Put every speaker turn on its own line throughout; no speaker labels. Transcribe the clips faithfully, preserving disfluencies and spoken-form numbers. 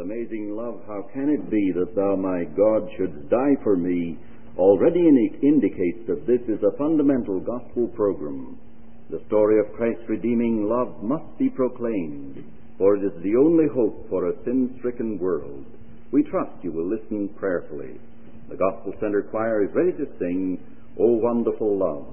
amazing love, how can it be that thou, my God, shouldst die for me, already in- indicates that this is a fundamental gospel program. The story of Christ's redeeming love must be proclaimed, for it is the only hope for a sin-stricken world. We trust you will listen prayerfully. The Gospel Center Choir is ready to sing, O Wonderful Love.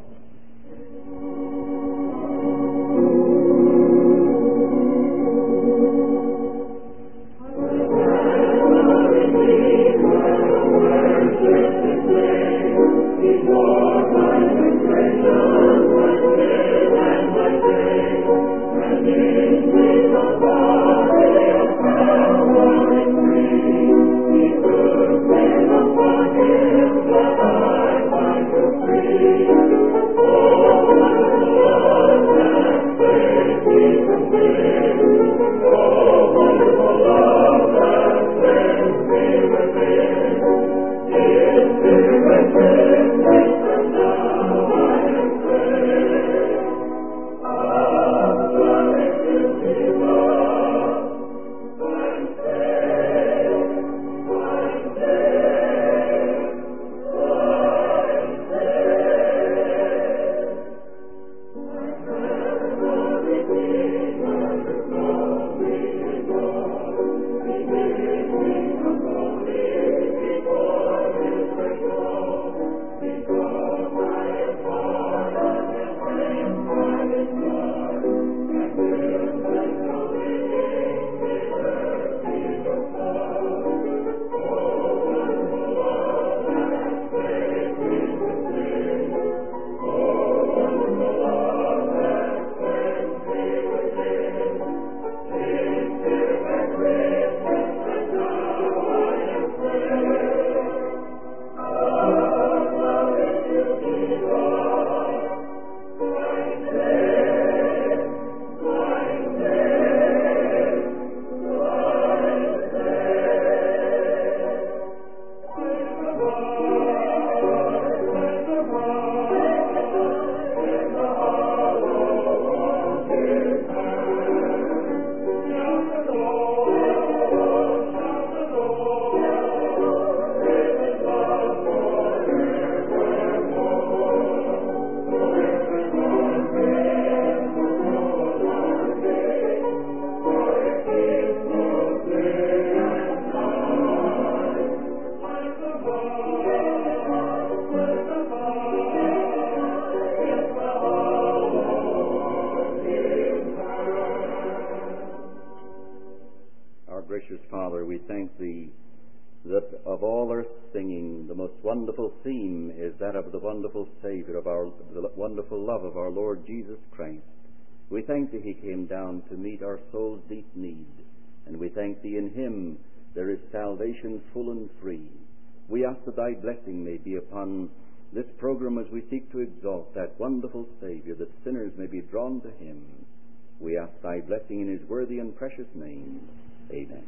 Father, we thank Thee that of all earth singing, the most wonderful theme is that of the wonderful Savior, of our, the wonderful love of our Lord Jesus Christ. We thank Thee He came down to meet our soul's deep need, and we thank Thee in Him there is salvation full and free. We ask that Thy blessing may be upon this program as we seek to exalt that wonderful Savior, that sinners may be drawn to Him. We ask Thy blessing in His worthy and precious name. Amen.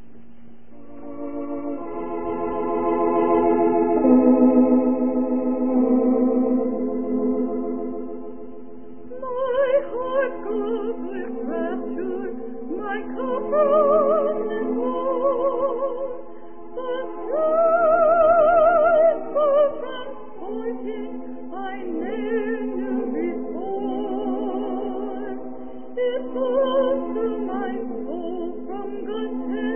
My heart goes with rapture, my cup runneth over. The skies so transporting I ne'er knew before. It flows to my soul from God's hand.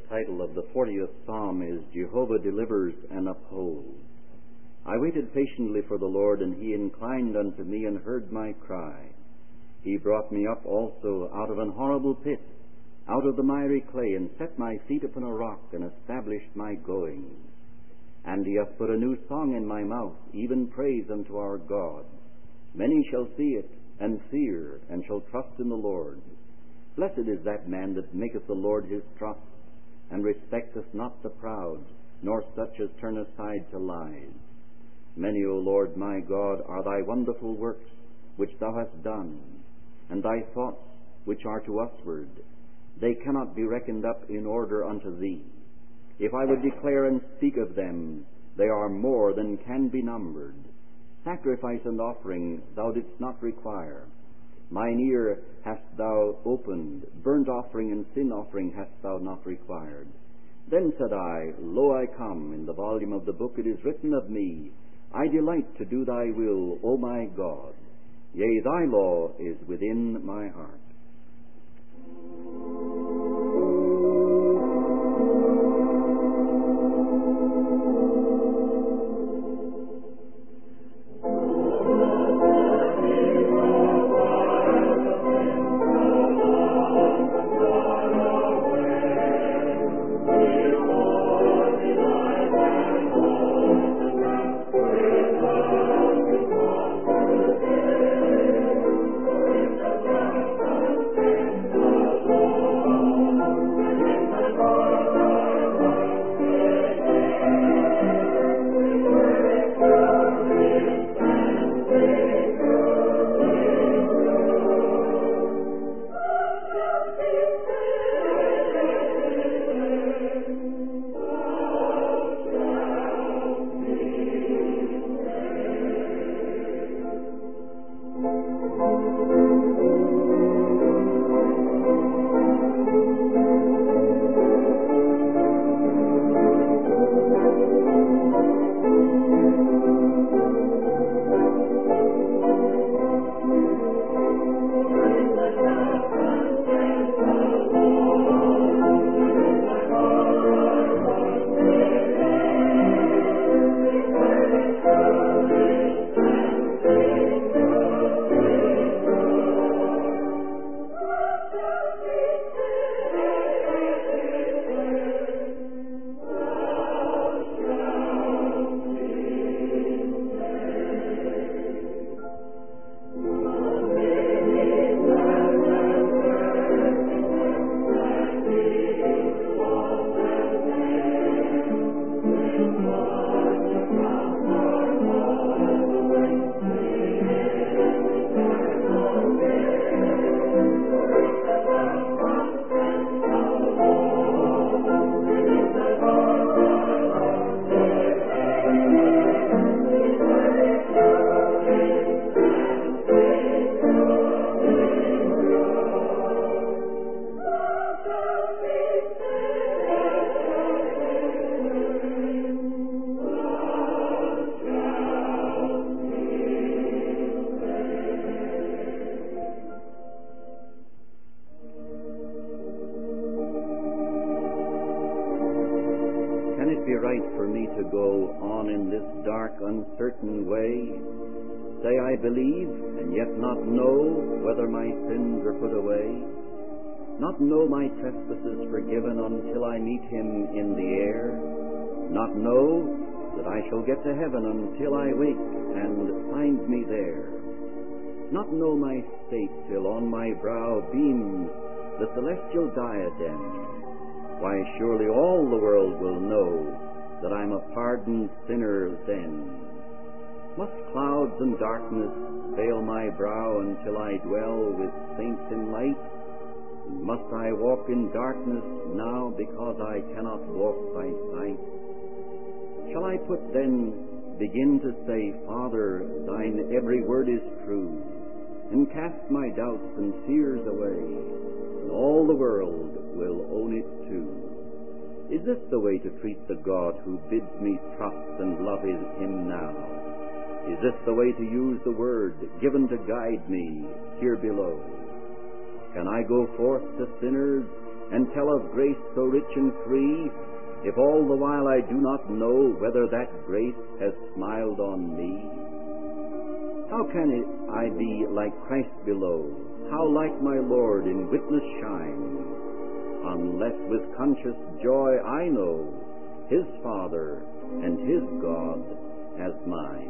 title of the fortieth Psalm is Jehovah Delivers and Upholds. I waited patiently for the Lord, and he inclined unto me and heard my cry. He brought me up also out of an horrible pit, out of the miry clay, and set my feet upon a rock, and established my goings. And he hath put a new song in my mouth, even praise unto our God. Many shall see it, and fear, and shall trust in the Lord. Blessed is that man that maketh the Lord his trust, and respecteth not the proud, nor such as turn aside to lies. Many, O Lord my God, are thy wonderful works, which thou hast done, and thy thoughts, which are to usward. They cannot be reckoned up in order unto thee. If I would declare and speak of them, they are more than can be numbered. Sacrifice and offering thou didst not require. Mine ear hast thou opened, burnt offering and sin offering hast thou not required. Then said I, Lo, I come, in the volume of the book it is written of me, I delight to do thy will, O my God. Yea, thy law is within my heart. Uncertain way, say I believe, and yet not know whether my sins are put away, not know my trespasses forgiven until I meet him in the air, not know that I shall get to heaven until I wake and find me there, not know my state till on my brow beams the celestial diadem. Why, surely all the world will know that I'm a pardoned sinner then. Must clouds and darkness veil my brow until I dwell with saints in light? Must I walk in darkness now because I cannot walk by sight? Shall I put then begin to say, Father, thine every word is true, and cast my doubts and fears away, and all the world will own it too? Is this the way to treat the God who bids me trust and love him now? Is this the way to use the word given to guide me here below? Can I go forth to sinners and tell of grace so rich and free, if all the while I do not know whether that grace has smiled on me? How can it I be like Christ below, how like my Lord in witness shine, unless with conscious joy I know His Father and His God as mine?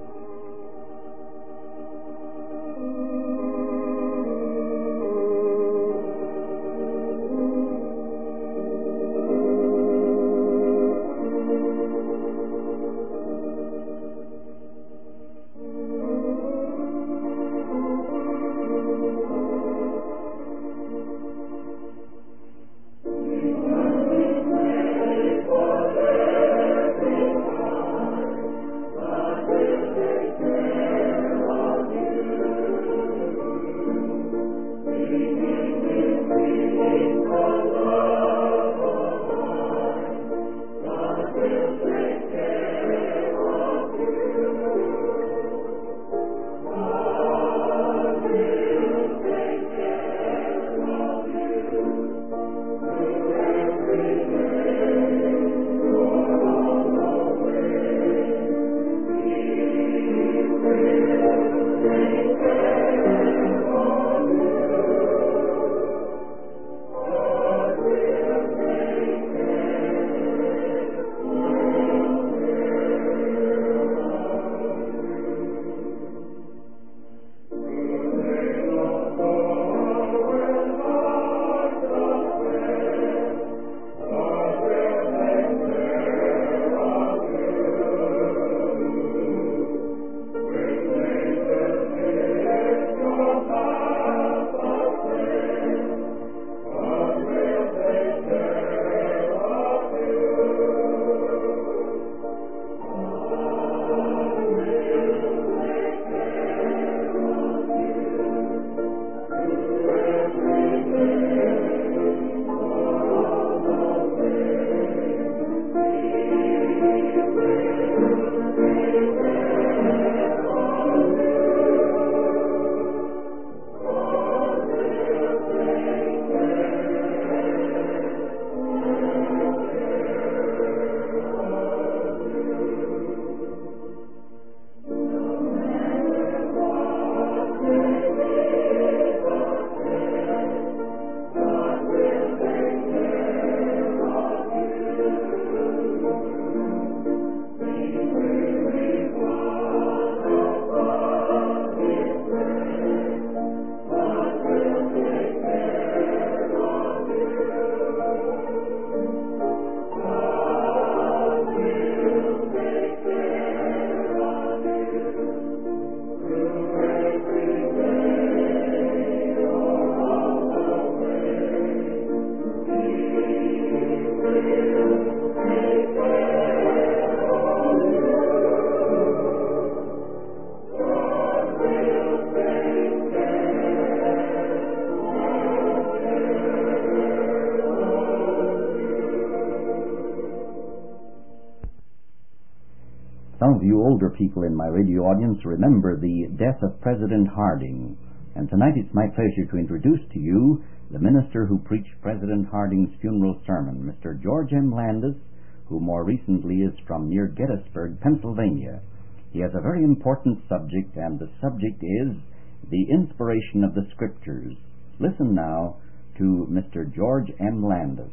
Some of you older people in my radio audience remember the death of President Harding, and tonight it's my pleasure to introduce to you the minister who preached President Harding's funeral sermon, Mister George M. Landis, who more recently is from near Gettysburg, Pennsylvania. He has a very important subject, and the subject is the inspiration of the Scriptures. Listen now to Mister George M. Landis.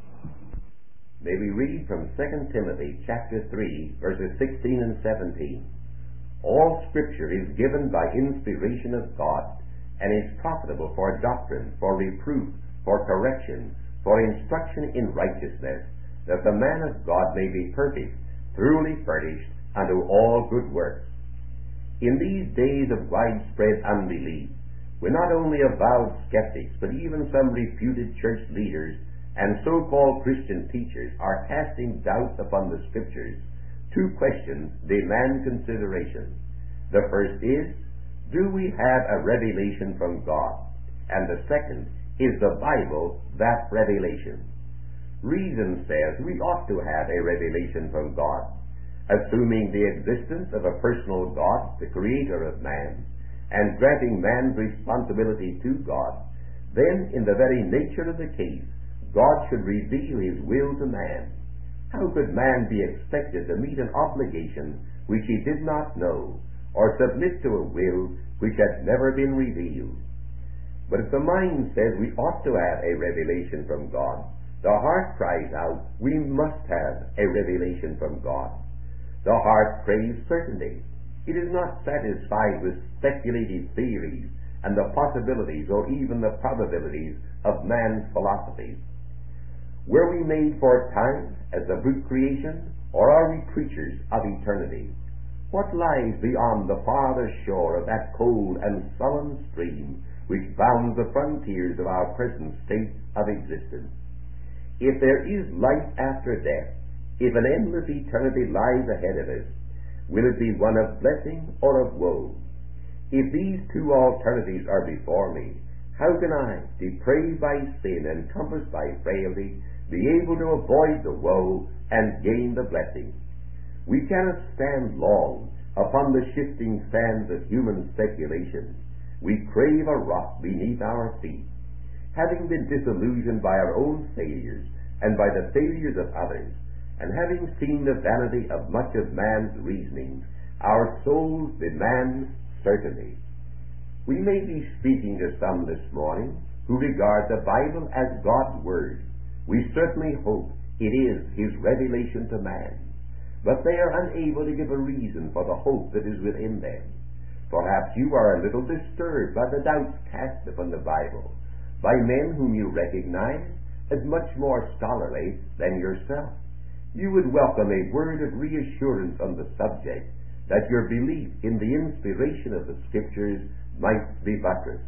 May we read from Second Timothy chapter three, verses sixteen and seventeen. All Scripture is given by inspiration of God, and is profitable for doctrine, for reproof, for correction, for instruction in righteousness, that the man of God may be perfect, truly furnished unto all good works. In these days of widespread unbelief, when not only avowed skeptics, but even some reputed church leaders and so-called Christian teachers are casting doubt upon the Scriptures, two questions demand consideration. The first is, do we have a revelation from God? And the second, is the Bible that revelation? Reason says we ought to have a revelation from God, assuming the existence of a personal God, the creator of man, and granting man's responsibility to God. Then, in the very nature of the case, God should reveal his will to man. How could man be expected to meet an obligation which he did not know, or submit to a will which had never been revealed? But if the mind says we ought to have a revelation from God, the heart cries out, we must have a revelation from God. The heart craves certainty. It is not satisfied with speculative theories and the possibilities or even the probabilities of man's philosophies. Were we made for time as a brute creation, or are we creatures of eternity? What lies beyond the farther shore of that cold and sullen stream which bounds the frontiers of our present state of existence? If there is life after death, if an endless eternity lies ahead of us, will it be one of blessing or of woe? If these two alternatives are before me, how can I, depraved by sin and compassed by frailty, be able to avoid the woe and gain the blessing? We cannot stand long upon the shifting sands of human speculation. We crave a rock beneath our feet. Having been disillusioned by our own failures and by the failures of others, and having seen the vanity of much of man's reasoning, our souls demand certainty. We may be speaking to some this morning who regard the Bible as God's Word. We certainly hope it is his revelation to man, but they are unable to give a reason for the hope that is within them. Perhaps you are a little disturbed by the doubts cast upon the Bible by men whom you recognize as much more scholarly than yourself. You would welcome a word of reassurance on the subject, that your belief in the inspiration of the Scriptures might be buttressed.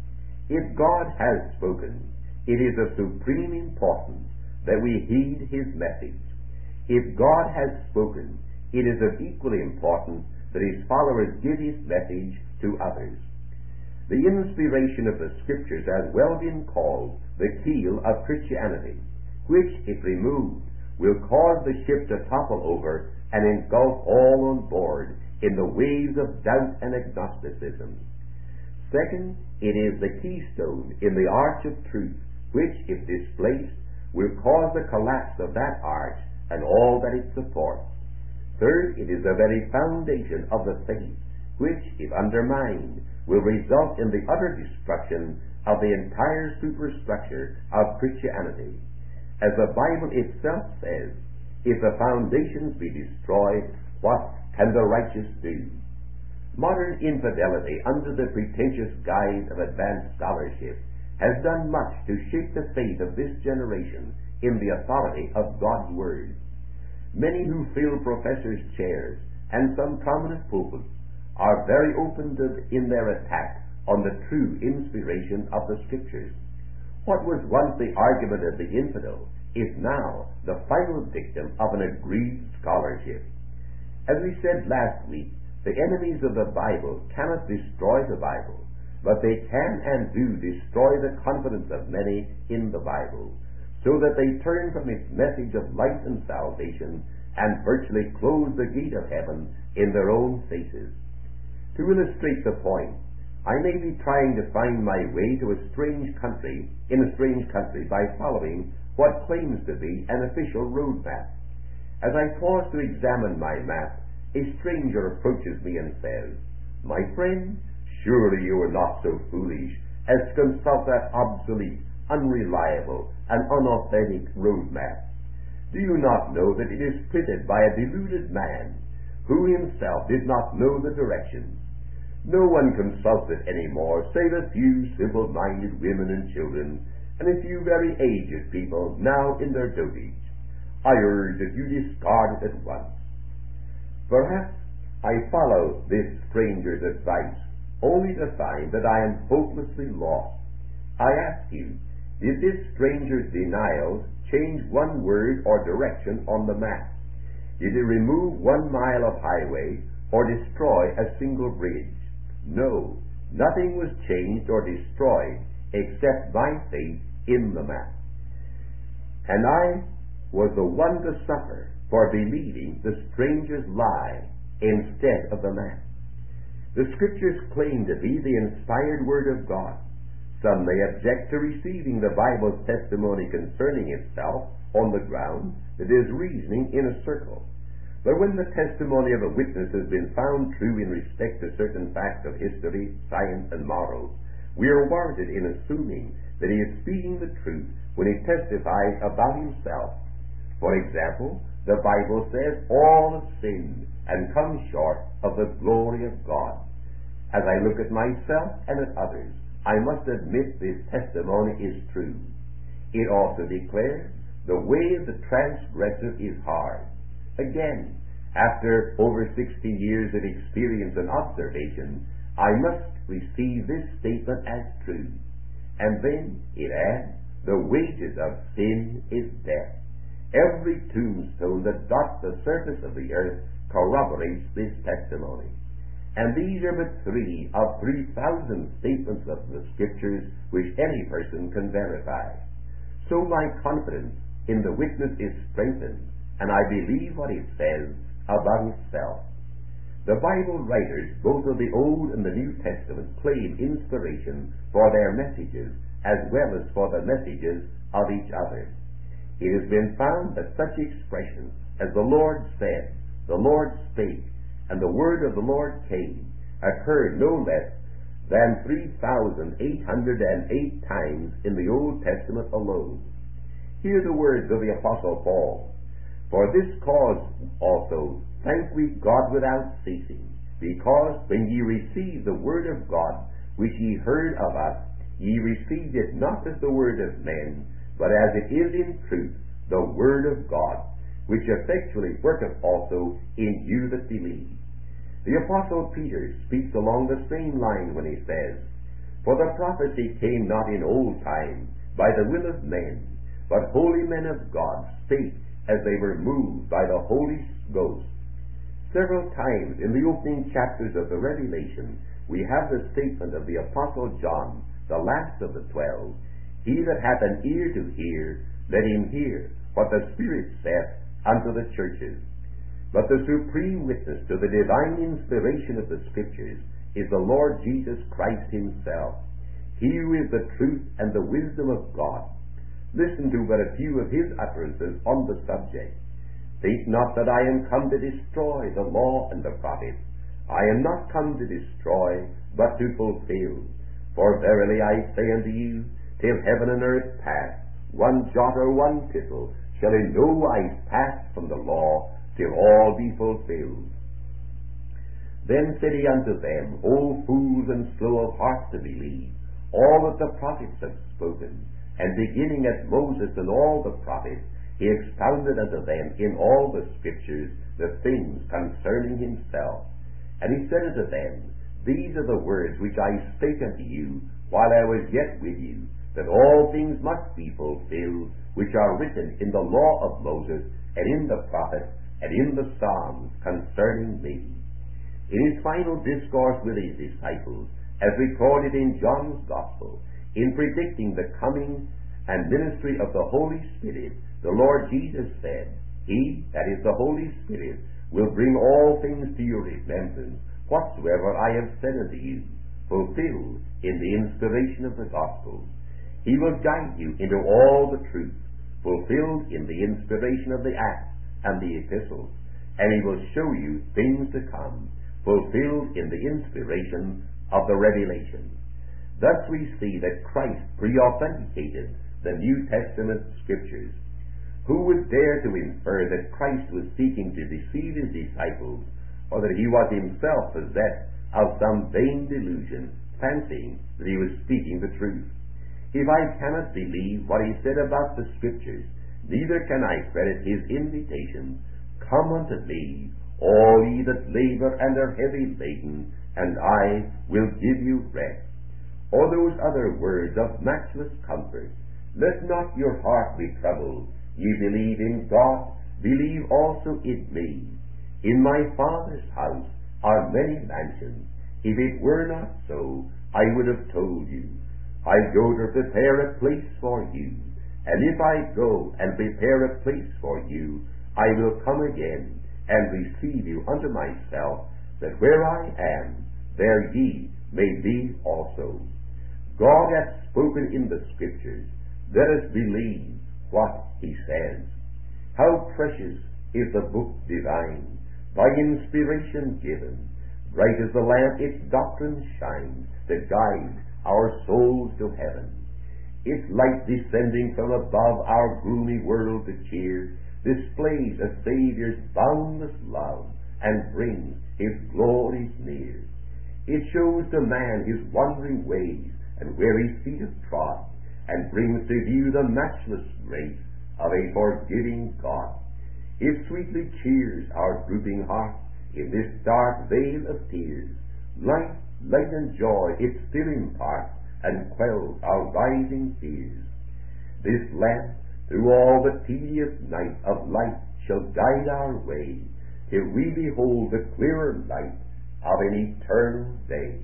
If God has spoken, it is of supreme importance that we heed his message. If God has spoken, it is of equal importance that his followers give his message to others. The inspiration of the Scriptures has well been called the keel of Christianity, which, if removed, will cause the ship to topple over and engulf all on board in the waves of doubt and agnosticism. Second, it is the keystone in the arch of truth, which, if displaced, will cause the collapse of that arch and all that it supports. Third, it is the very foundation of the faith, which, if undermined, will result in the utter destruction of the entire superstructure of Christianity. As the Bible itself says, if the foundations be destroyed, what can the righteous do? Modern infidelity, under the pretentious guise of advanced scholarship, has done much to shake the faith of this generation in the authority of God's Word. Many who fill professors' chairs and some prominent pulpits are very open to, in their attack on the true inspiration of the Scriptures. What was once the argument of the infidel is now the final victim of an aggrieved scholarship. As we said last week, the enemies of the Bible cannot destroy the Bible, but they can and do destroy the confidence of many in the Bible, so that they turn from its message of light and salvation and virtually close the gate of heaven in their own faces. To illustrate the point, I may be trying to find my way to a strange country, in a strange country, by following what claims to be an official road map. As I pause to examine my map, a stranger approaches me and says, "My friend, surely you are not so foolish as to consult that obsolete, unreliable, and unauthentic road map. Do you not know that it is printed by a deluded man who himself did not know the directions? No one consults it any more save a few simple-minded women and children, and a few very aged people now in their dotage. I urge that you discard it at once." Perhaps I follow this stranger's advice only to find that I am hopelessly lost. I ask you, did this stranger's denials change one word or direction on the map? Did it remove one mile of highway or destroy a single bridge? No, nothing was changed or destroyed except my faith in the map. And I was the one to suffer for believing the stranger's lie instead of the map. The Scriptures claim to be the inspired Word of God. Some may object to receiving the Bible's testimony concerning itself on the ground that it is reasoning in a circle. But when the testimony of a witness has been found true in respect to certain facts of history, science, and morals, we are warranted in assuming that he is speaking the truth when he testifies about himself. For example, the Bible says, all have sinned and come short of the glory of God. As I look at myself and at others, I must admit this testimony is true. It also declares the way of the transgressor is hard. Again, after over sixty years of experience and observation, I must receive this statement as true. And then it adds, the wages of sin is death. Every tombstone that dots the surface of the earth corroborates this testimony. And these are but three of three thousand statements of the Scriptures which any person can verify. So my confidence in the witness is strengthened, and I believe what it says about itself. The Bible writers, both of the Old and the New Testament, claim inspiration for their messages as well as for the messages of each other. It has been found that such expressions as the Lord said, the Lord spake, and the word of the Lord came occurred no less than three thousand eight hundred eight times in the Old Testament alone. Hear the words of the Apostle Paul. For this cause also thank we God without ceasing, because when ye received the word of God, which ye heard of us, ye received it not as the word of men, but as it is in truth the word of God, which effectually worketh also in you that believe. The Apostle Peter speaks along the same line when he says, For the prophecy came not in old time by the will of men, but holy men of God spake as they were moved by the Holy Ghost. Several times in the opening chapters of the Revelation, we have the statement of the Apostle John, the last of the twelve, He that hath an ear to hear, let him hear what the Spirit saith unto the churches. But the supreme witness to the divine inspiration of the Scriptures is the Lord Jesus Christ Himself. He who is the truth and the wisdom of God. Listen to but a few of His utterances on the subject. Think not that I am come to destroy the law and the prophets. I am not come to destroy, but to fulfill. For verily I say unto you, till heaven and earth pass, one jot or one tittle shall in no wise pass from the law, till all be fulfilled. Then said he unto them, O fools and slow of heart to believe all that the prophets have spoken. And beginning at Moses and all the prophets, he expounded unto them in all the Scriptures the things concerning himself. And he said unto them, These are the words which I spake unto you while I was yet with you, that all things must be fulfilled which are written in the law of Moses and in the prophets and in the Psalms concerning me. In his final discourse with his disciples, as recorded in John's Gospel, in predicting the coming and ministry of the Holy Spirit, the Lord Jesus said, He, that is the Holy Spirit, will bring all things to your remembrance, whatsoever I have said unto you, fulfilled in the inspiration of the Gospels. He will guide you into all the truth, fulfilled in the inspiration of the Acts and the epistles, and he will show you things to come, fulfilled in the inspiration of the revelation. Thus we see that Christ pre-authenticated the New Testament Scriptures. Who would dare to infer that Christ was seeking to deceive his disciples, or that he was himself possessed of some vain delusion, fancying that he was speaking the truth? If I cannot believe what he said about the Scriptures, neither can I credit his invitation, Come unto me, all ye that labor and are heavy laden, and I will give you rest. Or those other words of matchless comfort, Let not your heart be troubled. Ye believe in God, believe also in me. In my Father's house are many mansions. If it were not so, I would have told you. I go to prepare a place for you. And if I go and prepare a place for you, I will come again and receive you unto myself, that where I am, there ye may be also. God hath spoken in the Scriptures. Let us believe what he says. How precious is the book divine, by inspiration given. Bright as the lamp its doctrine shines, to guide our souls to heaven. Its light descending from above our gloomy world to cheer, displays a Saviour's boundless love, and brings his glories near. It shows to man his wandering ways, and where his feet have trod, and brings to view the matchless grace of a forgiving God. It sweetly cheers our drooping heart in this dark vale of tears. Light, light and joy it still imparts, and quells our rising fears. This lamp through all the tedious night of light shall guide our way, till we behold the clearer light of an eternal day.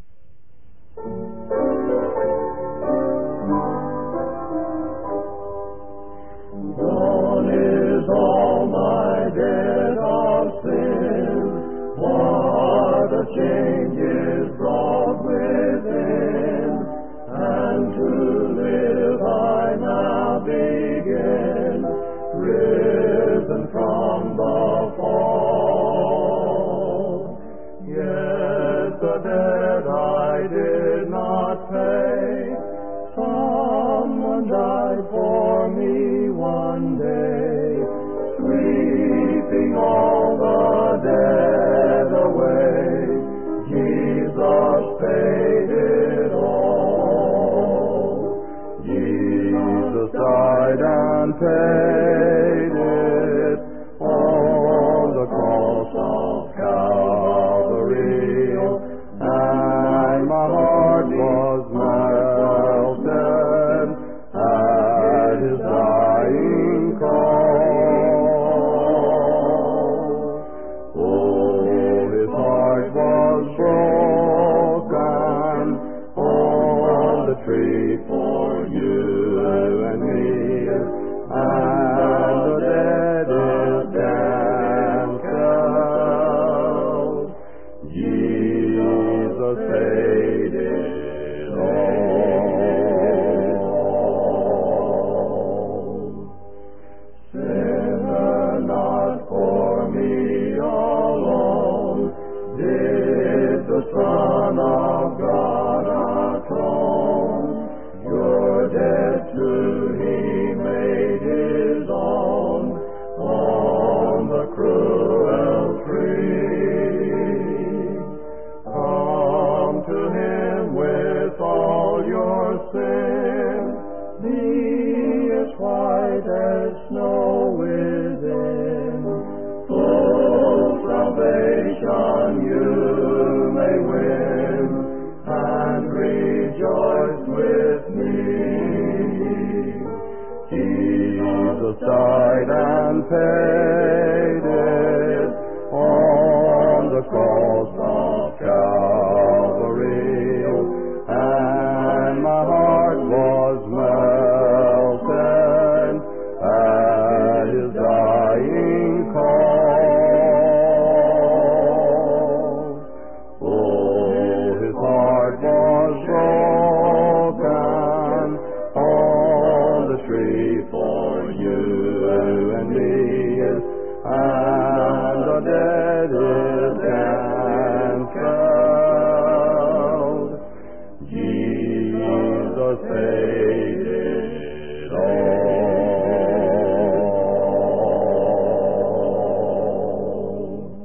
Gone is all my debt of sin, what a change is wrought within, and to live I now begin, risen from the fall. Yet the debt I did not pay, someone died for me one day, sweeping all the debt away. Jesus paid it all. Jesus died and paid it on the cross of Calvary, and my heart was melted at his dying call. Oh, his heart was broken on the tree for you and me, and the dead is canceled. Jesus paid it all. Sinner, not for me alone, did the Son of God atone. Your debt to he made his own on the cruel tree. Come to him with all your sins, be as white as snow within. Full salvation you may win, and rejoice with me. Jesus died and paid it on the cross of Calvary, and my heart was melted at his dying call. Oh, his heart was broken on the tree for you and me, and the dead is canceled. Jesus paid it all.